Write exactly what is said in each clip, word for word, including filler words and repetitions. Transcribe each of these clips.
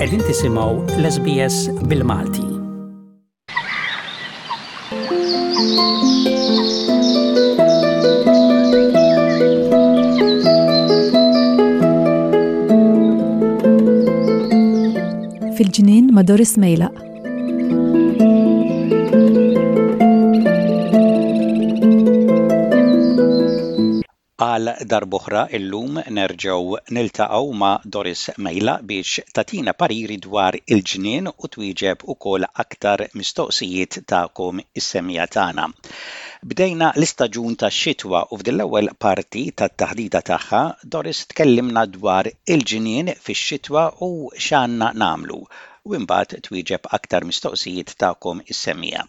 Qegħdin tisimgħu l-S B S bil-Malti. Fil-ġnien ma' Doris Mejlaq. Għal darb'oħra illum nerġgħu niltaqgħu ma' Doris Mejlaq biex tagħtina pariri dwar il-ġnien u twieġeb ukoll aktar mistoqsijiet tagħkom is-semmija tagħna. Bdejna l-istaġun tax-xitwa u f'din l-ewwel parti tat-taħdita tagħha Doris tkellimna dwar il-ġnien fix-xitwa u x'għandna nagħmlu u imbagħad twieġeb aktar mistoqsijiet tagħkom is-semmija.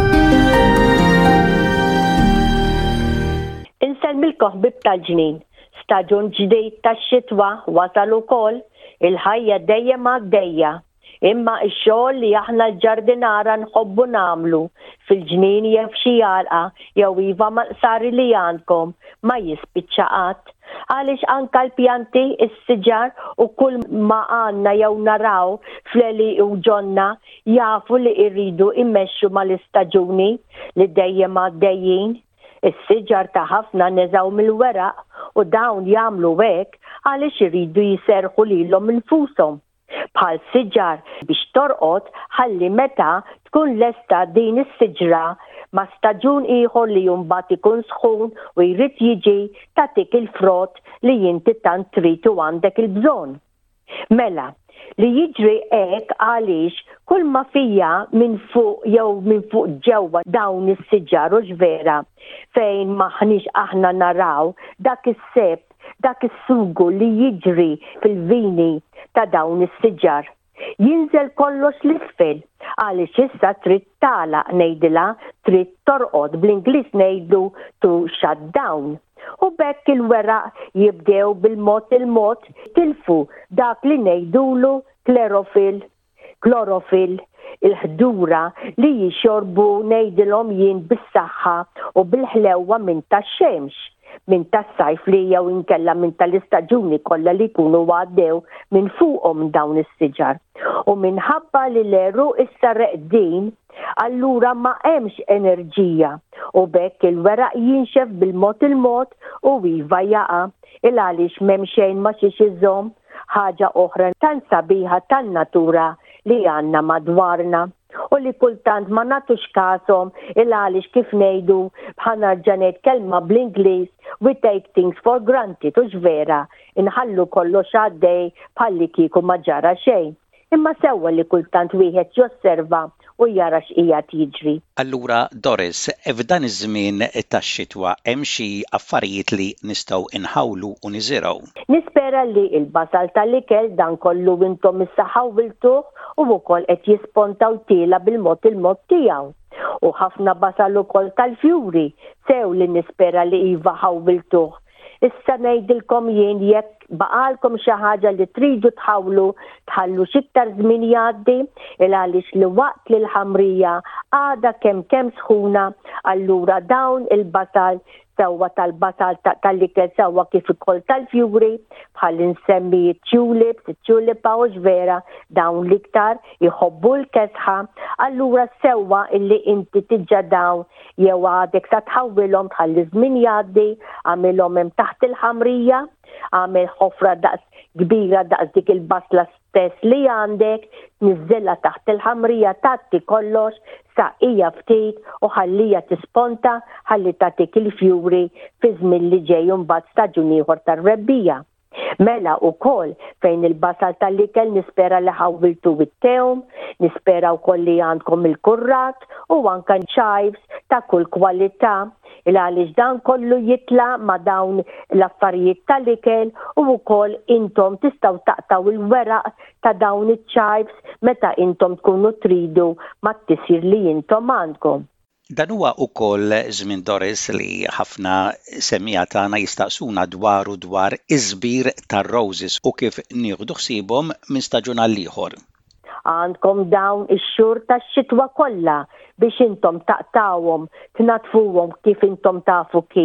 Inselmilkom ħbib tal-ġnien. Staġun ġdid tax-xitwa wasal ukoll, il-ħajja dejjem għaddejja. Imma x-xogħol li aħna l-ġardinara nħobbu nagħmlu fil-ġnien jew f'xi jalqa jew iva maqsari li għandkom ma jispiċċa qatt. Għaliex anke l-pjanti, is-siġar u kull ma għandna jew naraw fleli u ġonna jafu li jridu immexxu mal-istaġuni li dejjem għaddejjin. Is-siġar ta' ħafna neżaw mill-weraq u dawn jagħmlu hekk għaliex iridu jiserħu lilhom infushom. Bħal siġar biex torqod ħalli meta tkun lesta din is-siġra ma' staġun ieħor li mbagħad ikun sħun u jrid jiġi tagħtik il-frott li inti tant trid u għandek il-bżonn. Mela, li jiġri hekk għaliex kull ma fija minn fuq jew minn fuq ġewwa dawn is-siġar u ġvera fejn maħniex aħna naraw dak is-seb, dak is-sugu li jiġri fil-vini ta' dawn is-siġar. Jinżel kollox l-isfel għaliex issa trid tagħlaq ngħidilha, trid torqod bl-Ingliż ngħidu to shut down. U bekk il-weraq jibdew bil-mod il-mod tilfu dak li ngħidulu klorofil, klorofil, il-ħdura li jixorbu ngħidilhom jien bis-saħħa u bil-ħlewwa minn tax-xemx, minn tas-sajf li jew inkella minn tal-istaġuni kollha li jkunu għaddew minn fuqhom dawn is-siġar. U minħabba li l-eru issa reqdin, allura ma hemmx enerġija u bekk il-weraq jinxef bil-mod il-mod u iva jaqa' il għaliex m'hemm xejn ma xiex iżomm ħaġa oħra tan sabiħa tan-natura li għandna madwarna u li kultant ma nagħtux kasom il għaliex kif ngħidu bħanarġa' ngħid kelma bl-Ingliż we take things for granted u ġvera inħallu kollox għaddej bħalli kieku ma ġara xejn. Imma sewwa li kultant wieħed josserva u jara x'qiegħed jiġri. Allura Doris, f'dan iż-żmien tax-xitwa hemm xi affarijiet li nistgħu inħawlu u niżirgħu. Nispera li l-basal tal-ikel dan kollu intom issa ħawiltuh u wkoll qed jispontaw tiela bil-mod il-mod tiegħu. U ħafna basal ukoll tal-fjuri sew li nispera li iva ħawiltuh. Issa ngħidilkom jien jekk baqalkom xi ħaġa li tridu tħawlu tħallu x'iktar żmien jgħaddi il għaliex li waqt li l-ħamrija għadha kemm kemm sħuna allura dawn il-basal sewwa tal-basal tal-ikel sewwa kif ukoll tal-fjuri bħal insemmi tulips, tulipa u ġvera dawn l-iktar jħobbu l-kesħa allura sewwa illi inti tiġġa dawn jew għadek sa tħawwilhom tħalli żmien jgħaddi għamilhom hemm taħt il-ħamrija għamel ħofra daqs kbira daqs dik il-basla stess li għandek, niżżilha taħt il-ħamrija tagħti kollox saqija ftit u ħallija tisponta ħalli tagħtik il-fjuri fi żmien li ġej imbagħad staġun ieħor tar-rebbija. Mela wkoll fejn il-basal tal-ikel nispera li ħawiltu bit-tewm, nispera wkoll li għandkom il-kurrat u anke chives ta' kull kwalità il għaliex dan kollu jitla ma' dawn l-affarijiet tal-ikel u wkoll intom tistgħu taqtaw il-weraq ta' dawn iċ-chives meta intom tkunu tridu ma' tisir li intom għandkom. Dan huwa wkoll żmien Doris li ħafna semmija tagħna jistaqsuna dwaru dwar iż-żbir tar-roses u kif nieħdu ħsiebhom minn staġun għal ieħor. Għandkom dawn ix-xhur tax-xitwa kollha biex intom taqtawhom, tnatfuhom kif intom tafu kif.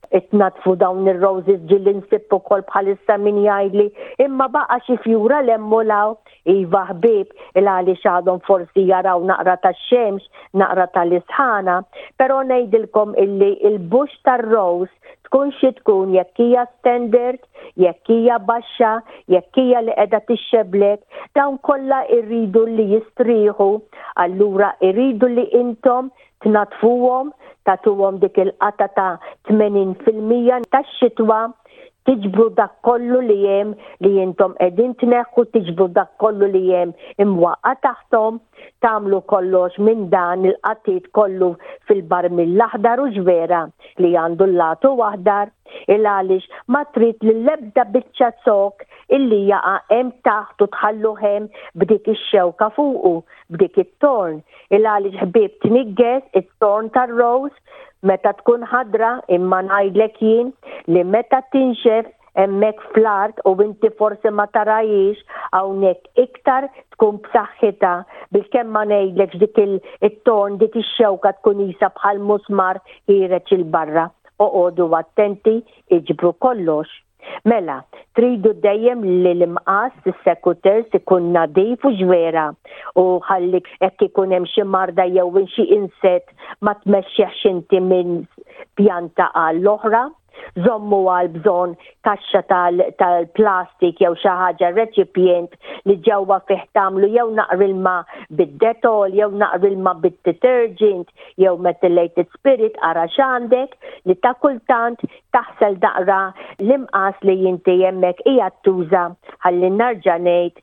itnatfu dawn ir-roses ġilli nsib ukoll bħalissa min jgħidli imma baqa' xi fjura l-emmolaw iva ħbieb il għaliex għadhom forsi jaraw naqra tax-xemx, naqra tal-isħana, però ngħidilkom illi il-bux tar-rose tkun xi tkun jekk hija standard, jekk hija baxxa, jekk hija li qiegħda tixxeblek, dawn kollha irridu li jistrieħu, allura irridu li intom tnatfuhom, tagħtuhom dik il-qata ta' tmenin fil-mija tax-xitwa, tiġbru dak kollu li hemm li intom qegħdin tneħħu, tiġbru dak kollu li hemm imwaqqa taħtom, tagħmlu kollox minn dan il-qatit kollu fil-barmil l-aħdar u ġvera li għandu l-latu aħdar, il għaliex ma trid li l-ebda biċċa sok illi jaqa' hemm taħt u tħallu hemm b'dik ix-xewka fuqu, b'dik it-torn. Il għaliex ħbieb tnigges it-torn tar-rose meta tkun ħadra imma ngħidlek jien li meta tinxef hemmhekk fl-art u inti forsi ma tarajiex hawnhekk iktar tkun b'saħħitha bilkemm ma ngħidlekx dik it-torn dik ix-xewka tkun isa bħal musmar ħireġ il-barra. Oqogħdu attenti iġbru kollox. Mela, tridu dejjem li l-imqas is-sekuter ikun nadif u ġvera u ħallik hekk ikun hemm xi marda jew xi insett ma tmexxihx inti minn pjanta għal l-oħra, żommu għal bżonn kaxxa tal-plastik jew xi ħaġa reċipjent li ġewwa fih tagħmlu jew naqra ilma bid-detol jew naqra ilma bid-detergent jew methylated spirit ara x'għandek li ta' kultant taħsel daqra l-imqas li inti hemmhekk qiegħed tuża ħalli narġa' ngħid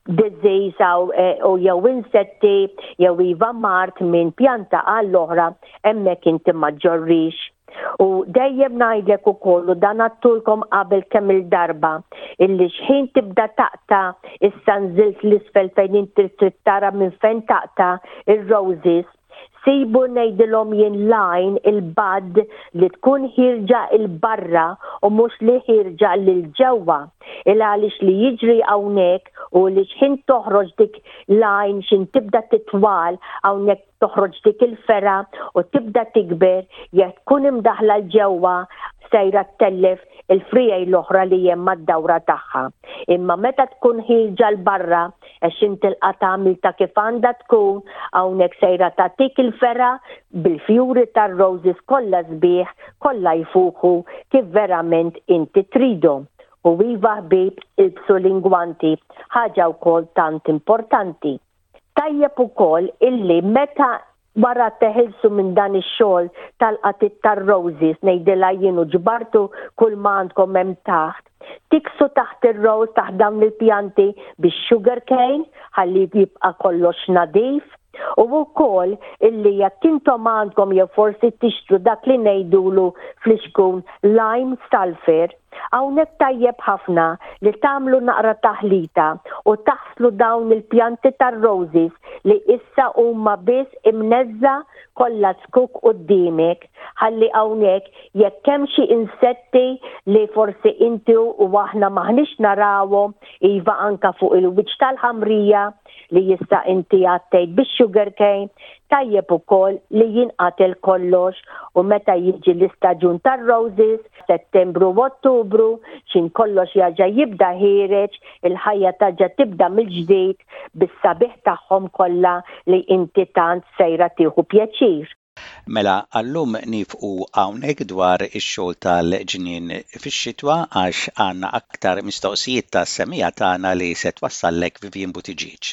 disease u jew insetti jew iva mart minn pjanta għall oħra hemmhekk inti ma ġorrix. U dejjem ngħidlek ukoll u dan għattulkom qabel kemm il-darba illi x'ħin tibda taqta issa nżilt l-isfel fejn inti trid tara minn fejn taqta ir-roses sibu ngħidilhom jien lajn il-bad li tkun ħirġa il-barra u mhux li ħirġa lil ġewwa. Il għaliex li jiġri hawnhekk u li x'ħin toħroġ dik lajn x'in tibda titwal hawnhekk toħroġ dik il-fera u tibda tikber jekk tkun imdaħla l-ġewwa sejra tellef il-frijaj l-oħra li hemm mad-dawra tagħha. Imma meta tkun ħirġa l-barra għax inti tilqa' tagħmel ta' kif għandha tkun hawnhekk sejra tagħtik il-fera bil-fjuri tar-roses kollha sbieħ kollha jfuħu kif verament inti tridhom. U iva ħbieb ilbsu l-ingwanti ħaġa wkoll tant importanti. Tajjeb ukoll illi meta wara teħilsu minn dan ix-xogħol tal-qatit tar-roses ngħidilha jien u ġbartu kull ma għandkom hemm taħt. Tiksu taħt ir-rose taħt dawn il-pjanti bix-sugar cane ħalli jibqa' kollox nadif. U wkoll illi jekk intom għandkom jew forsi tixtru dak li ngħidulu fl-ixkun lime sulfur, hawnhekk tajjeb ħafna li tagħmlu naqra taħlita u taħslu dawn il-pjanti tar-roses li issa huma biss imneżza kollha skuk quddiemek ħalli hawnhekk jekk hemm xi insetti li forsi inti u aħna maħniex narawhom iva anka fuq il-wiċċ tal-ħamrija li jista' inti għattejt bix-sugar cane, tajjeb ukoll li jinqatel kollox u meta jiġi l-istaġun tar-roses, Settembru u Ottubru, x'in kollox jaġa jibda ħireġ, il-ħajja taġa tibda mill-ġdid bis-sabiħ tagħhom kollha li inti tant sejra tieħu pjaċir. Mela, allum nifqu hawnhekk dwar ix-xogħol tal-ġnien fix-xitwa għax għandna aktar mistoqsijiet tas-semija tagħna li se twassallek Vivien Buttigieg.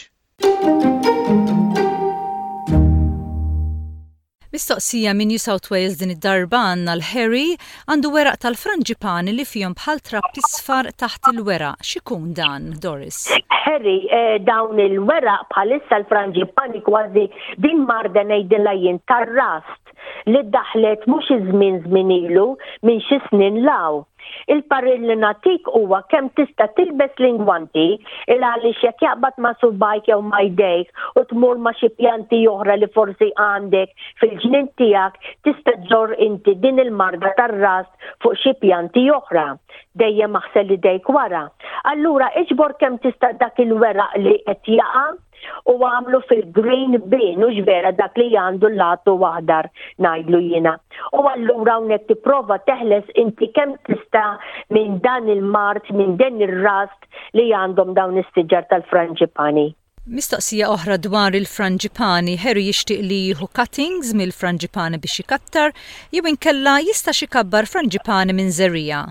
Mistoqsija minn New South Wales din id-darba għandna l-Harry għandu weraq tal-franġipani li fihom bħal trappi sfar taħt il-weraq. X'ikun dan, Doris? Harry, eh, dawn il-weraq bħalissa l-franġipani kważi din marda ngħidilha jien tar-rast li daħlet mhux iż-żmien żmien ilu minn xi snin law. Il-paril li natik huwa kemm tista' tilbes l-ingwanti il għaliex jekk jaqbad ma' subajk jew ma' jdejk u tmur ma' xi pjanti oħra li forsi għandek fil-ġnien tiegħek tista' ġor inti din il-marda tar-rast fuq xi pjanti oħra. Dejjem aħsel idejk wara. Allura iġbor kemm tista' dak il-weraq li qed jaqa' u għamlu fil-green bin u ġvera dak li għandu l-latu waħdar najdlu jina. U allura hawnhekk tipprova teħles inti kemm tista' minn dan il-mart, minn din ir-rast li għandhom dawn is-siġar tal-Frangipani. Mistoqsija oħra dwar il-Frangipani, Harry jixtieq li jieħu cuttings mill-Frangipani biex ikattar, jew inkella jista' xi kabbar Frangipani minn żerrija.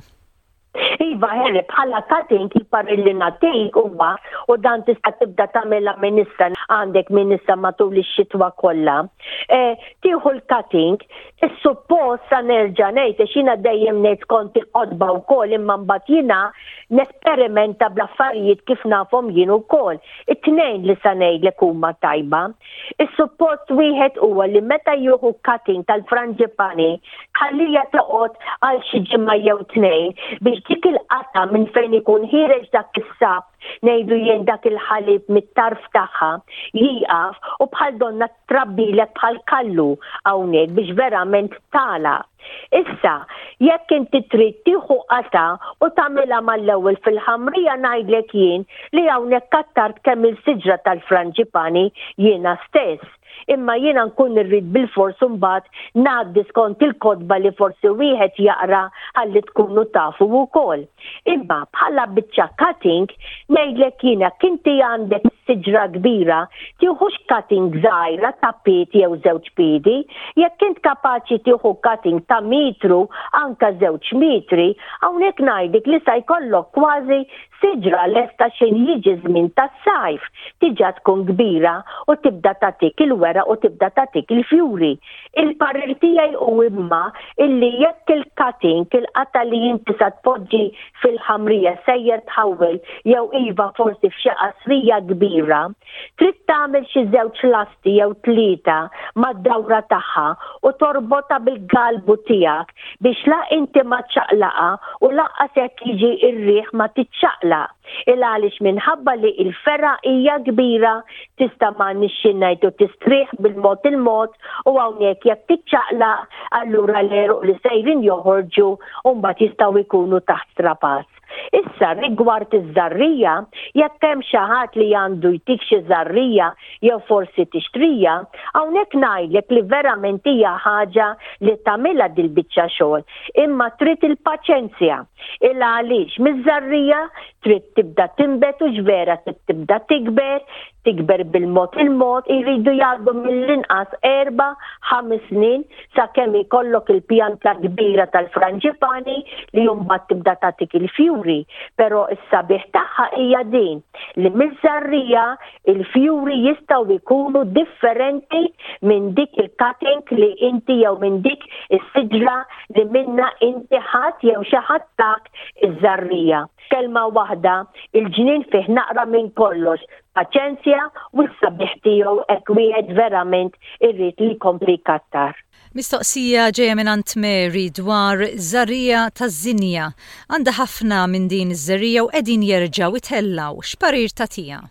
Iva, Harry, bħala cutting jipparri li natik huwa u dan tista' tibda tagħmilha minn issa għandek minn issa matul ix-xitwa kollha. Eh, tieħu l-cutting, is-suppost sa nerġa' ngħid għax jiena dejjem ngħid kont il-qodba wkoll imma mbagħad jiena nesperimenta bl-affarijiet kif nafhom jien ukoll. It-tnejn li sa ngħidlek huma tajba. Is-suppost wieħed huwa li meta jieħu cutting tal-Frangipani ħallija toqgħod għal xi ġimgħa jew tnejn biex dik il-qata minn fejn ikun ħireġ dak is-sab ngħidu jien dak il-ħalib mit-tarf tagħha jieqaf u bħal donna trabbilek bħal kallu hawnhekk biex verament tala. Issa, jekk inti trid tieħu qata u tagħmilha mal-ewwel fil-ħamrija ngħidlek jien li hawnhekk kattart kemm il-siġra tal-Frangipani jiena stess. Imma jiena nkun irrid bil-fors mbagħad ngħaddi skont il-kodba li forsi wieħed jaqra ħalli tkunu tafu wkoll. Imma bħala biċċa cutting ngħidlek jiena kinti għandek siġra kbira tieħux cutting żgħira ta' pied jew żewġ piedi, jekk int kapaċi tieħu cutting ta' mitru anke żewġ mitri, hawnhekk ngħidlek li se jkollok kważi siġra lesta xejn jiġi żmien tas-sajf. Tiġa tkun kbira u tibda tagħtik il-wera u tibda tagħtik il-fjuri. Il-parir tiegħi hu imma illi jekk il-cutting il-qata li inti sa tpoġġi fil-ħamrija sejjer tħawwel jew iva forsi f'xi qasrija kbira, trid tagħmel xi żewġ lasti jew tlieta mad-dawra tagħha u torbota bil-galbu tiegħek biex la inti ma ċaqlaqa u laqqas jekk jiġi ir-riħ ma tiċċaqla. Il-għalix minħabba li il-ferra hija kbira tista' ma nixxinajt u tistrieħ bil-mod il-mod u hawnhekk jekk tiċċaqla allura l-eruq li sejrin joħorġu u mbagħad jistgħu jkunu taħt strapass. Issa rigward iż-żarrija, jekk hemm xi ħadd li għandu jtik xi żarrija jew forsi tixtrija, hawnhekk ngħidlek li verament hija ħaġa li tagħmilha dil-biċċa xogħol, imma trid il-paċenzja. Il għaliex miż-żarrija trid tibda tinbet u ġvera trid tibda tikber, tikber bil-mod il-mod, iridu jgħaddu mill-inqas erba' ħames snin sakemm ikollok il-pjanta kbira tal-Frangipani li mbagħad tibda tagħtik il-fjuri. Però is-sabiħ tagħha hija din li miż-żarrija il-fjuri jistgħu jkunu differenti minn dik il-cutting li inti jew minn dik is-siġra li minna inti ħadd jew xi ħadd tak iż-żarrija. Kelma waħda, il-ġnien fih naqra minn kollox, paċenzja u s-sabiħ tiegħu hekk wieħed verament irrid li jkompli kattar. Mistoqsija ġejja minn Aunt Mary dwar żarrija taż-żinja. Għandha ħafna minn din iż-żarrija u qegħdin jerġgħu jitħellaw. X'parir tagħtiha?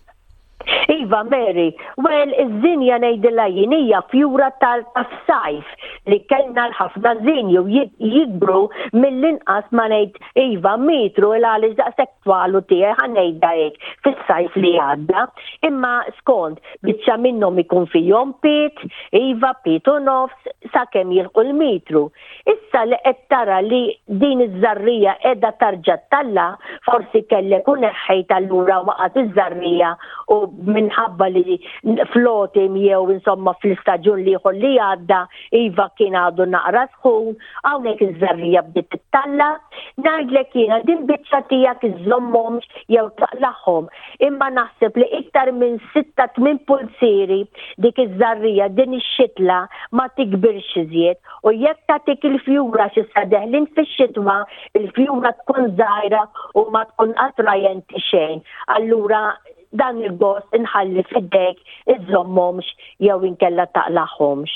Iva, Mary, well, iż-żinja ngħidilha jien hija fjura tas-sajf li kellna l-ħafna żinju jikbru mill-inqas ma ngħid iva metru il għaliex daqshekk twalu tiegħi ħanejda hekk fis-sajf li għadda, imma skont biċċa minnhom ikun fihom pied, iva pied u nofs sakemm jilħqu l-metru. Issa li qed tara li din iż-żarrija qiegħda tarġa' talla, forsi kellek u neħħejt allura waqgħet iż-żarrija u minħabba li flotim jew insomma fl-istaġun li jħol li għadda iva kien għadu naqra sħun, hawnhekk iż-żarrija bdiet tittalla, ngħidlek jiena din biċċa tiegħek iżommhomx jew taqlaħħom, imma naħseb li iktar minn sitta tmien pulsieri dik iż-żarrija din ix-xitla ma tikbirx iżjed u jekk tagħtik il-fjura xi sadeħlin fix-xitwa, il-fjura tkun żgħira u ma tkun attrajenti xejn. Allura dan il-gost inħalli fid-dek iżommhomx jew inkella taqlaħhomx.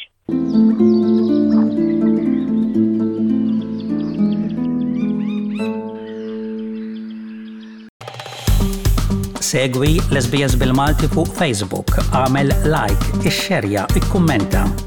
Segwi l-S B S bil-Malti fuq Facebook, għamel like, ixxerja, ikkummenta.